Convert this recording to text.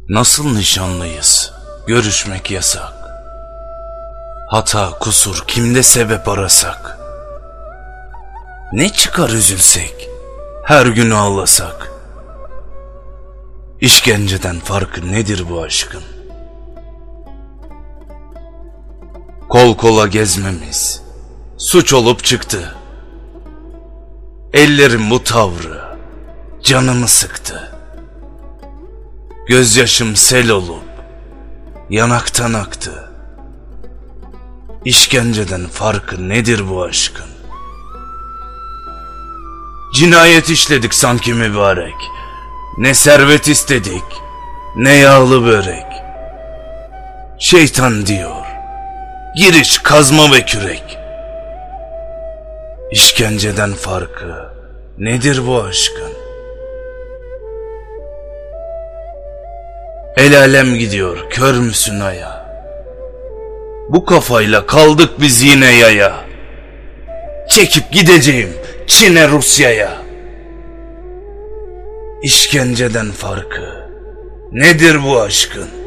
Nasıl nişanlıyız? Görüşmek yasak. Hata, kusur kimde sebep arasak? Ne çıkar üzülsek, her gün ağlasak? İşkenceden farkı nedir bu aşkın? Kol kola gezmemiz suç olup çıktı. Ellerim bu tavrı canımı sıktı. Gözyaşım sel olup yanaktan aktı. İşkenceden farkı nedir bu aşkın? Cinayet işledik sanki mübarek. Ne servet istedik, ne yağlı börek. Şeytan diyor, giriş kazma ve kürek. İşkenceden farkı nedir bu aşkın? El alem gidiyor, kör müsün aya? Bu kafayla kaldık biz yine yaya. Çekip gideceğim Çin'e, Rusya'ya. İşkenceden farkı nedir bu aşkın?